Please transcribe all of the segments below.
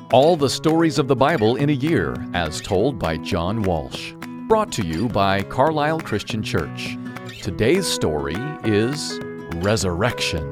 All the stories of the Bible in a year, as told by John Walsh. Brought to you by Carlisle Christian Church. Today's story is Resurrection.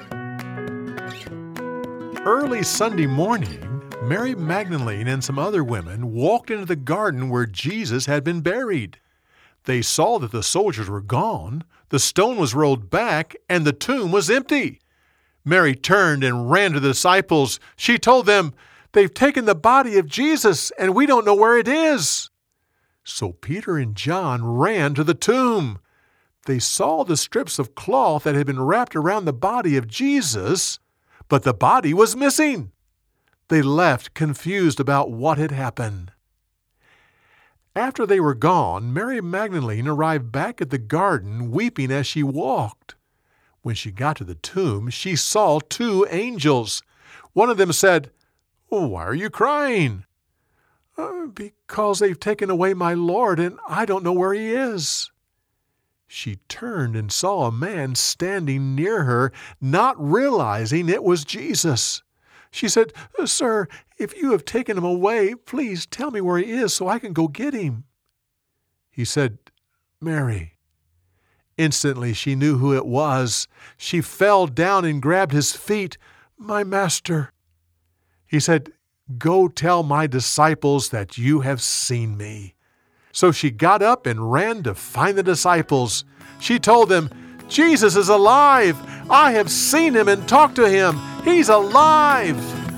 Early Sunday morning, Mary Magdalene and some other women walked into the garden where Jesus had been buried. They saw that the soldiers were gone, the stone was rolled back, and the tomb was empty. Mary turned and ran to the disciples. She told them, "They've taken the body of Jesus, and we don't know where it is." So Peter and John ran to the tomb. They saw the strips of cloth that had been wrapped around the body of Jesus, but the body was missing. They left confused about what had happened. After they were gone, Mary Magdalene arrived back at the garden, weeping as she walked. When she got to the tomb, she saw two angels. One of them said, "Why are you crying?" Because they've taken away my Lord, and I don't know where he is." She turned and saw a man standing near her, not realizing it was Jesus. She said, "Sir, if you have taken him away, please tell me where he is so I can go get him." He said, "Mary." Instantly she knew who it was. She fell down and grabbed his feet. "My master." He said, "Go tell my disciples that you have seen me." So she got up and ran to find the disciples. She told them, "Jesus is alive. I have seen him and talked to him. He's alive."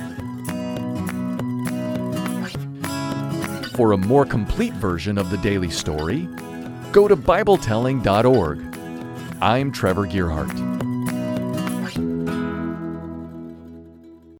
For a more complete version of the daily story, go to BibleTelling.org. I'm Trevor Gearhart.